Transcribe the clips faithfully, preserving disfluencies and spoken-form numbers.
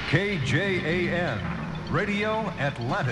K J A N, Radio Atlantic.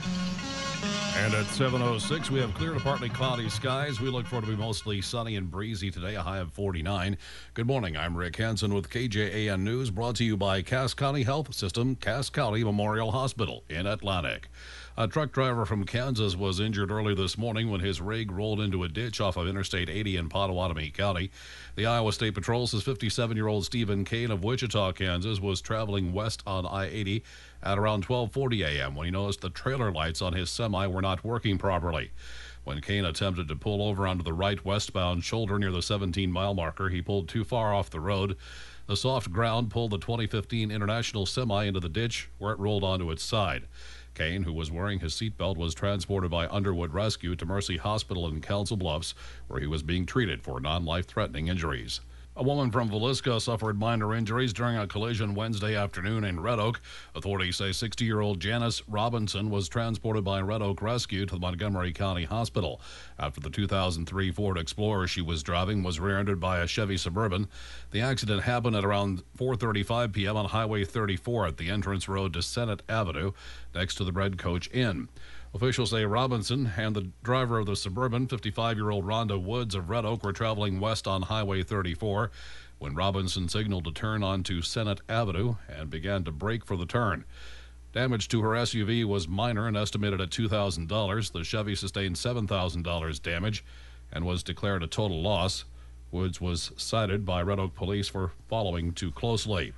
And at seven oh six, we have clear to partly cloudy skies. We look for it to be mostly sunny and breezy today, a high of forty-nine. Good morning. I'm Rick Hansen with K J A N News, brought to you by Cass County Health System, Cass County Memorial Hospital in Atlantic. A truck driver from Kansas was injured early this morning when his rig rolled into a ditch off of Interstate eighty in Pottawatomie County. The Iowa State Patrol says fifty-seven-year-old Stephen Kane of Wichita, Kansas, was traveling west on I eighty at around twelve forty a.m. when he noticed the trailer lights on his semi were not working properly. When Kane attempted to pull over onto the right westbound shoulder near the seventeen-mile marker, he pulled too far off the road. The soft ground pulled the twenty fifteen International semi into the ditch, where it rolled onto its side. Kane, who was wearing his seatbelt, was transported by Underwood Rescue to Mercy Hospital in Council Bluffs, where he was being treated for non-life-threatening injuries. A woman from Villisca suffered minor injuries during a collision Wednesday afternoon in Red Oak. Authorities say sixty-year-old Janice Robinson was transported by Red Oak Rescue to the Montgomery County Hospital after the two thousand three Ford Explorer she was driving was rear-ended by a Chevy Suburban. The accident happened at around four thirty-five p.m. on Highway thirty-four at the entrance road to Senate Avenue next to the Red Coach Inn. Officials say Robinson and the driver of the Suburban, fifty-five-year-old Rhonda Woods of Red Oak, were traveling west on Highway thirty-four when Robinson signaled to turn onto Senate Avenue and began to brake for the turn. Damage to her S U V was minor and estimated at two thousand dollars. The Chevy sustained seven thousand dollars damage and was declared a total loss. Woods was cited by Red Oak police for following too closely.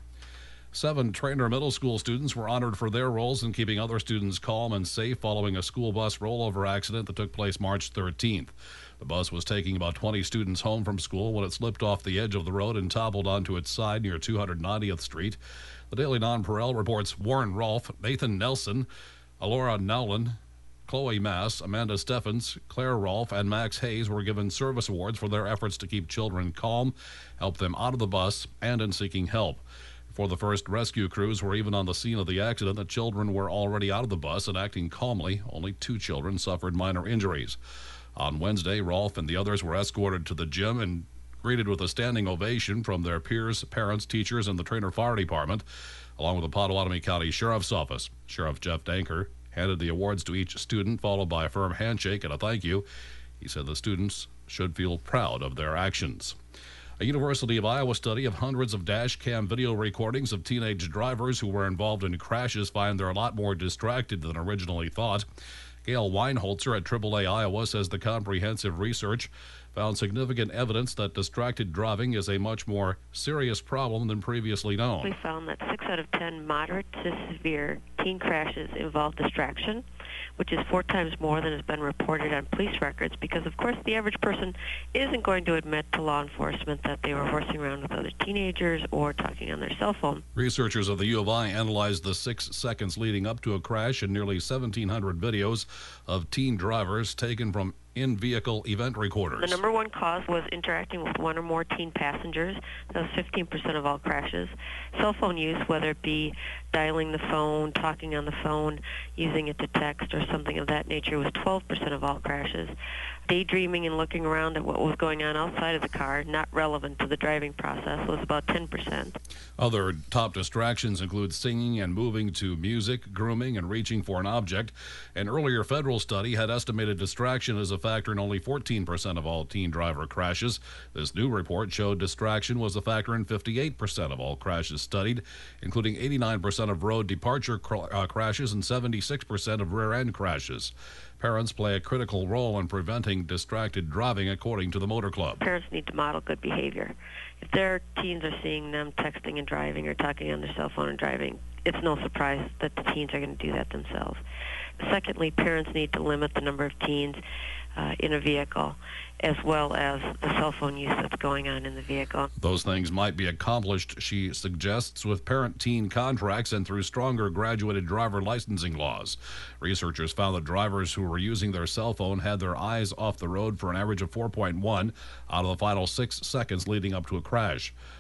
Seven Trainer Middle School students were honored for their roles in keeping other students calm and safe following a school bus rollover accident that took place March thirteenth. The bus was taking about twenty students home from school when it slipped off the edge of the road and toppled onto its side near two hundred ninetieth Street. The Daily Nonpareil reports Warren Rolfe, Nathan Nelson, Alora Nowlin, Chloe Mass, Amanda Steffens, Claire Rolfe, and Max Hayes were given service awards for their efforts to keep children calm, help them out of the bus, and in seeking help. For the first rescue crews were even on the scene of the accident, the children were already out of the bus and acting calmly. Only two children suffered minor injuries. On Wednesday, Rolfe and the others were escorted to the gym and greeted with a standing ovation from their peers, parents, teachers, and the Trainer Fire Department, along with the Pottawatomie County Sheriff's Office. Sheriff Jeff Danker handed the awards to each student, followed by a firm handshake and a thank you. He said the students should feel proud of their actions. A University of Iowa study of hundreds of dash cam video recordings of teenage drivers who were involved in crashes find they're a lot more distracted than originally thought. Gail Weinholzer at triple A Iowa says the comprehensive research found significant evidence that distracted driving is a much more serious problem than previously known. We found that six out of ten moderate to severe teen crashes involve distraction, which is four times more than has been reported on police records, because, of course, the average person isn't going to admit to law enforcement that they were horsing around with other teenagers or talking on their cell phone. Researchers of the U of I analyzed the six seconds leading up to a crash and nearly seventeen hundred videos of teen drivers taken from in-vehicle event recorders. The number one cause was interacting with one or more teen passengers. That was fifteen percent of all crashes. Cell phone use, whether it be dialing the phone, talking on the phone, using it to text, or something of that nature, was twelve percent of all crashes. Daydreaming and looking around at what was going on outside of the car, not relevant to the driving process, was about ten percent. Other top distractions include singing and moving to music, grooming, and reaching for an object. An earlier federal study had estimated distraction as a factor in only fourteen percent of all teen driver crashes. This new report showed distraction was a factor in fifty-eight percent of all crashes studied, including eighty-nine percent of road departure cr- uh, crashes and seventy-six percent of rear-end crashes. Parents play a critical role in preventing distracted driving, according to the Motor Club. Parents need to model good behavior. If their teens are seeing them texting and driving or talking on their cell phone and driving, it's no surprise that the teens are going to do that themselves. Secondly, parents need to limit the number of teens uh, in a vehicle, as well as the cell phone use that's going on in the vehicle. Those things might be accomplished, she suggests, with parent-teen contracts and through stronger graduated driver licensing laws. Researchers found that drivers who were using their cell phone had their eyes off the road for an average of four point one out of the final six seconds leading up to a crash.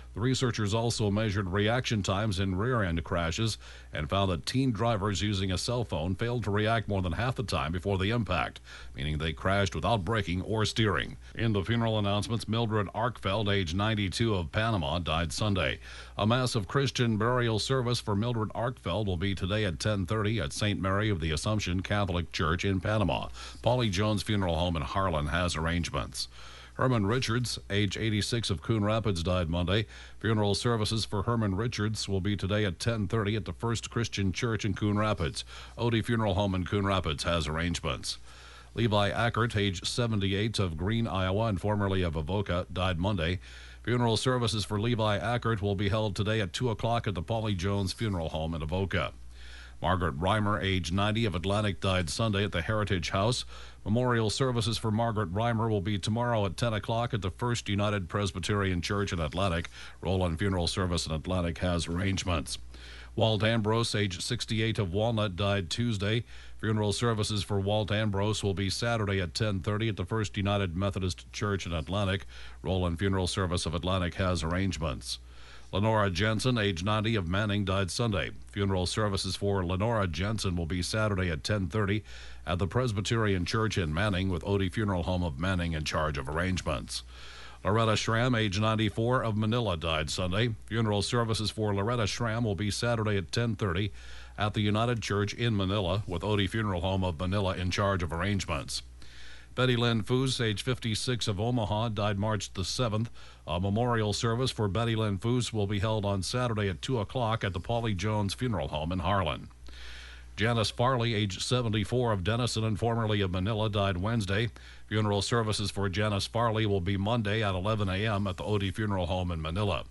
The researchers also measured reaction times in rear-end crashes and found that teen drivers using a cell phone failed to react more than half the time before the impact, meaning they crashed without braking or steering. In the funeral announcements, Mildred Arkfeld, age ninety-two, of Panama, died Sunday. A massive Christian burial service for Mildred Arkfeld will be today at ten thirty at Saint Mary of the Assumption Catholic Church in Panama. Paulie Jones Funeral Home in Harlan has arrangements. Herman Richards, age eighty-six, of Coon Rapids, died Monday. Funeral services for Herman Richards will be today at ten thirty at the First Christian Church in Coon Rapids. Odie Funeral Home in Coon Rapids has arrangements. Levi Ackert, age seventy-eight, of Green, Iowa, and formerly of Avoca, died Monday. Funeral services for Levi Ackert will be held today at two o'clock at the Paulie Jones Funeral Home in Avoca. Margaret Reimer, age ninety, of Atlantic, died Sunday at the Heritage House. Memorial services for Margaret Reimer will be tomorrow at ten o'clock at the First United Presbyterian Church in Atlantic. Roll-on funeral service in Atlantic has arrangements. Walt Ambrose, age sixty-eight, of Walnut, died Tuesday. Funeral services for Walt Ambrose will be Saturday at ten thirty at the First United Methodist Church in Atlantic. Roll-on funeral service of Atlantic has arrangements. Lenora Jensen, age ninety, of Manning, died Sunday. Funeral services for Lenora Jensen will be Saturday at ten thirty at the Presbyterian Church in Manning, with Odie Funeral Home of Manning in charge of arrangements. Loretta Schramm, age ninety-four, of Manila, died Sunday. Funeral services for Loretta Schramm will be Saturday at ten thirty at the United Church in Manila, with Odie Funeral Home of Manila in charge of arrangements. Betty Lynn Foos, age fifty-six, of Omaha, died March the seventh. A memorial service for Betty Lynn Foos will be held on Saturday at two o'clock at the Paulie Jones Funeral Home in Harlan. Janice Farley, age seventy-four, of Denison and formerly of Manila, died Wednesday. Funeral services for Janice Farley will be Monday at eleven a.m. at the Odie Funeral Home in Manila.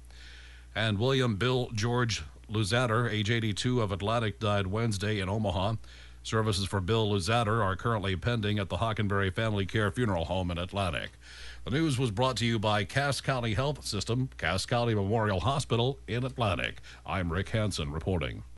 And William Bill George Luzader, age eighty-two, of Atlantic, died Wednesday in Omaha. Services for Bill Luzader are currently pending at the Hockenberry Family Care Funeral Home in Atlantic. The news was brought to you by Cass County Health System, Cass County Memorial Hospital in Atlantic. I'm Rick Hansen reporting.